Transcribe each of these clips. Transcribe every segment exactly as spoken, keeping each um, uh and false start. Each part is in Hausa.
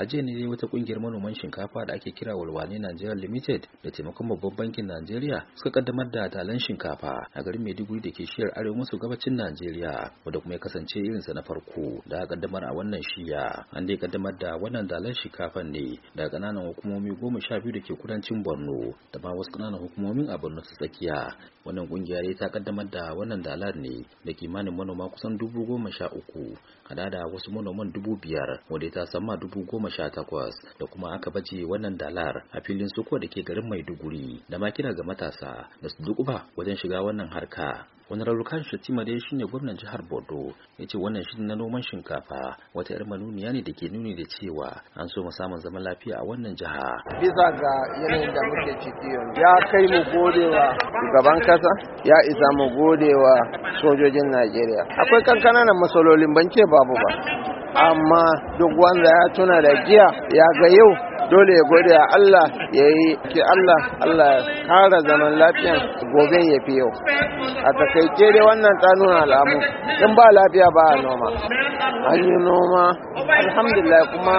a jiya ne wata kungiyar manoman shinkafa da ake kira Walwale Nigeria Limited da taimakon babban bankin Najeriya suka kaddamar da dalan shinkafa a garin Maiduguri da ke shiyar arewa maso gabacin Najeriya, wanda kuma ya kasance irinsa na farko da aka kaddamar a wannan shiya. An dai kaddamar da wannan dalan shinkafan ne daga kananan hukumomi goma sha biyu da ke kudancin Borno da ma wasu kananan hukumomin a Borno ta tsakiya. Wannan kungiya ta kaddamar da wannan dalar ne da kimanin manoma kusan dubu goma sha uku, hada da wasu manoman dubu biyar, wanda ta sama dubu goma sha takwas, da kuma aka baje wannan dalar a filin suko da ke garin Maiduguri, da ma kira ga matasa da su dukuba wajen shiga wannan harka. Wani rarrukan Shatima dai shine gwamnan jihar Borno ya ce wannan shirin na noman shinkafa wata yar manuniya ne da ke nuni da cewa an so mu samun zaman lafiya a wannan jiha. Bisa ga yanayin da muke ciki yanzu ya kai mu godewa shugaban kasa, ya isa mu godewa sojojin Najeriya. Akwai kankananan masalolin ban ce babu ba, amma duk wanda ya tuna da jiya ya ga yau dole ya gode a Allah, ya yi ki Allah Allah ya kara zaman lafiyan gobe ya fi yau. A takaice dai wannan ta nuna alamu in ba lafiya ba a noma. An yi noma alhamdulillah, kuma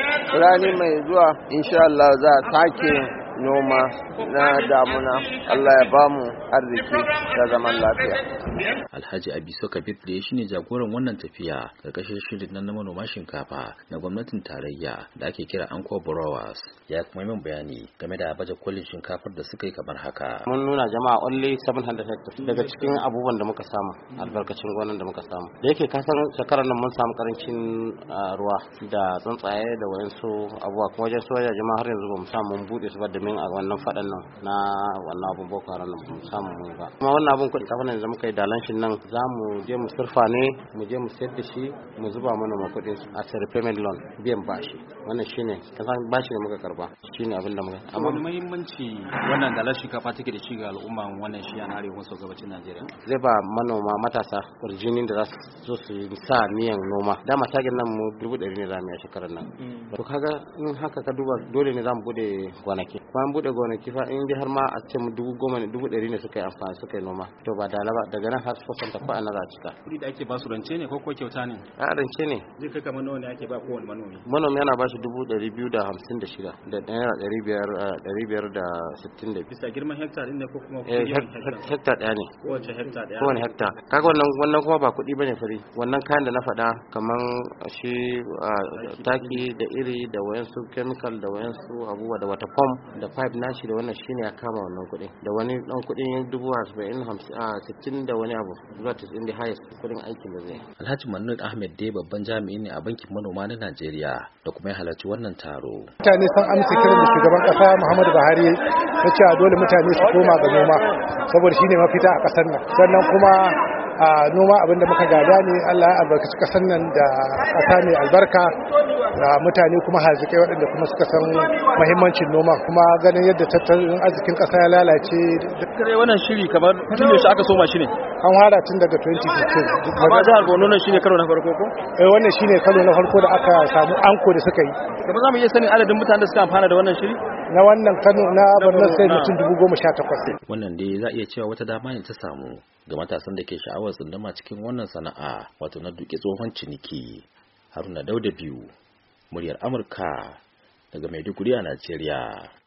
rani mai zuwa insha Allah za a sake noma na damuna. Allah ya bamu arziki da zaman lafiya. Alhaji Abiso Kabir da shi ne jagoran wannan tafiya karkashin shirin nan na manoma shinkafa na gwamnatin tarayya da ake kira Anko Borrowers, ya kuma min bayani game da baje kolin shinkafar da suka yi kamar haka. Mun nuna jama'a only seven hundred hectares daga cikin abubuwan da muka samu, albarkacin gonan da muka samu. Da yake kasan shekarar nan mun samu karancin ruwa da tsuntsaye da wayansu abubuwa, kuma wajen soja jama'a har yanzu ba mu samu mun bude su ba domin a wannan fadan nan na wannan abun boko haram ba mu samu mun ba. Kuma wannan abun kudi kafin da muka yi dalan shin nan za mu je mu surfa ne, mu je mu sayar da shi, mu zuba mana ma kudin a repayment loan, biyan bashi. Wannan shine kasan bashi ne muka karba, shine abin da muka. Amma wani muhimmanci wannan dalar shinkafa take da shi ga al'umma wannan shi a arewa maso gabacin Najeriya? Zai ba manoma matasa kurjinin da za su zo su sa niyan noma. Dama tagin nan mu dubu ɗari ne za mu yi a shekarar nan. To kaga in haka ka duba dole ne za mu bude gonaki. Kuma an bude gonaki fa in dai har ma a ce mu dubu goma ne dubu ɗari ne suka yi amfani suka yi noma. To ba dala ba, daga nan har su kwatanta ko ana za a cika. Kuɗi da ake ba su rance ne ko ko kyauta ne? A rance ne. Zai kai kamar nawa ne ake ba kowane manomi? Manomi yana ba shi dubu ɗari biyu da hamsin da shida da naira ɗari biyar ɗari biyar da sittin da biyu. Bisa girman hektar ɗin ne ko kuma eh hektar ɗaya ne. Kowace hektar ɗaya. Kowane hektar. Kaga wannan wannan kuma ba kuɗi bane fari. Wannan kayan da na faɗa kaman shi taki da iri da wayansu chemical da wayansu abubuwa da wata pump da pipe nashi da wannan shine ya kama wannan kuɗi. Da wani ɗan kuɗin dubu arba'in hamsin a sittin da wani abu zuwa tis'in da highest kuɗin aikin da zai. Alhaji Mannud Ahmed dai babban jami'i ne a bankin manoma na Najeriya da kuma ya halarci wannan taro. Mutane sun amsa kiran da shugaban kasa Muhammadu Buhari ya ce dole mutane su koma ga noma saboda shine mafita a kasar nan. Sannan kuma a noma abinda muka gada ne, Allah ya albarkaci kasar nan da kasa mai albarka da mutane kuma hazikai waɗanda kuma suka san muhimmancin noma, kuma ganin yadda tattalin arzikin kasa ya lalace. Kare wannan shiri kamar tun yaushe aka soma shi ne? An fara tun daga twenty fifteen. Amma jihar Borno nan shine karo na farko ko? Eh wannan shine karo na farko da aka samu anko da suka yi. Kamar zamu iya sanin adadin mutanen da suka amfana da wannan shiri? Na wannan Kano na Borno sai mutum dubu goma sha takwas. Wannan dai za iya cewa wata dama ne ta samu ga matasan da ke sha'awar tsunduma cikin wannan sana'a, wato na duke tsohon ciniki. Haruna Dauda biyu, muryar Amurka daga Maiduguri a Najeriya.